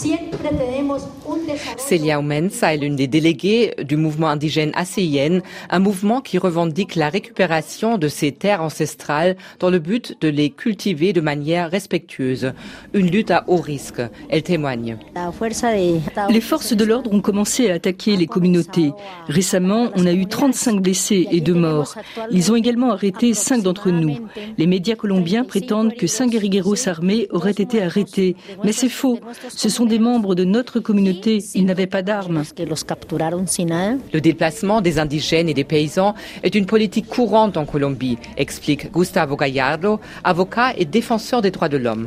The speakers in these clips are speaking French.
Celia Oumensa est l'une des déléguées du mouvement indigène ACIN, un mouvement qui revendique la récupération de ces terres ancestrales dans le but de les cultiver de manière respectueuse. Une lutte à haut risque. Elle témoigne. Les forces de l'ordre ont commencé à attaquer les communautés. Récemment, on a eu 35 blessés et 2 morts. Ils ont également arrêté 5 d'entre nous. Les médias colombiens prétendent que 5 guérilleros armés auraient été arrêtés. Mais c'est faux. Ce sont des membres de notre communauté. Ils n'avaient pas d'armes. Le déplacement des indigènes et des paysans est une politique courante en Colombie, explique Gustavo Gallardo, avocat et défenseur des droits de l'homme.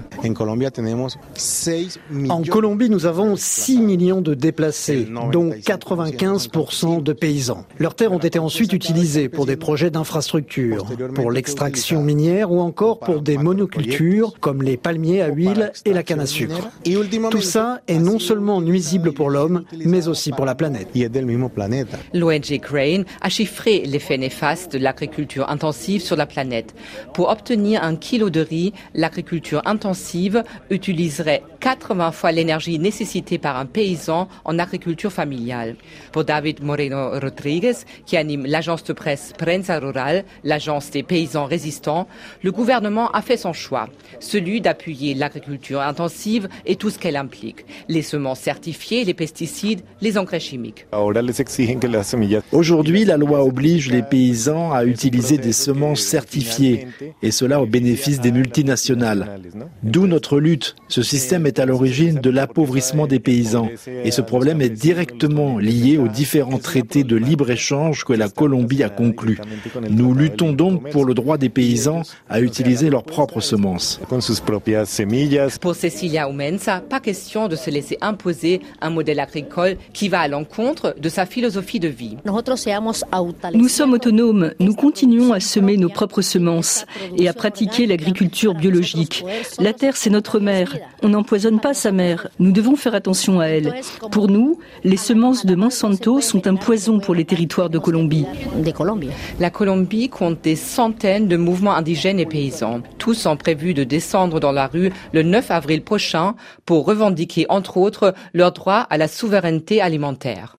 En Colombie, nous avons 6 millions de déplacés, dont 95% de paysans. Leurs terres ont été ensuite utilisées pour des projets d'infrastructure, pour l'extraction minière ou encore pour des monocultures comme les palmiers à huile et la canne à sucre. Tout ça est non seulement nuisible pour l'homme, mais aussi pour la planète. L'ONG Grain a chiffré l'effet néfaste de l'agriculture intensive sur la planète. Pour obtenir 1 kilo de riz, l'agriculture intensive utiliserait 80 fois l'énergie nécessitée par un paysan en agriculture familiale. Pour David Moreno Rodriguez, qui anime l'agence de presse Prensa Rural, l'agence des paysans résistants, le gouvernement a fait son choix, celui d'appuyer l'agriculture intensive et tout ce qu'elle implique. Les semences certifiées, les pesticides, les engrais chimiques. Aujourd'hui, la loi oblige les paysans à utiliser des semences certifiées, et cela au bénéfice des multinationales. D'où notre lutte. Ce système est à l'origine de l'appauvrissement des paysans, et ce problème est directement lié aux différents traités de libre-échange que la Colombie a conclus. Nous luttons donc pour le droit des paysans à utiliser leurs propres semences. Pour Cecilia Oumensa, pas question de se laisser imposer un modèle agricole qui va à l'encontre de sa philosophie de vie. Nous sommes autonomes, nous continuons à semer nos propres semences et à pratiquer l'agriculture biologique. La terre, c'est notre mère. On n'empoisonne pas sa mère. Nous devons faire attention à elle. Pour nous, les semences de Monsanto sont un poison pour les territoires de Colombie. La Colombie compte des centaines de mouvements indigènes et paysans. Tous ont prévu de descendre dans la rue le 9 avril prochain pour revendiquer, entre autres, leur droit à la souveraineté alimentaire.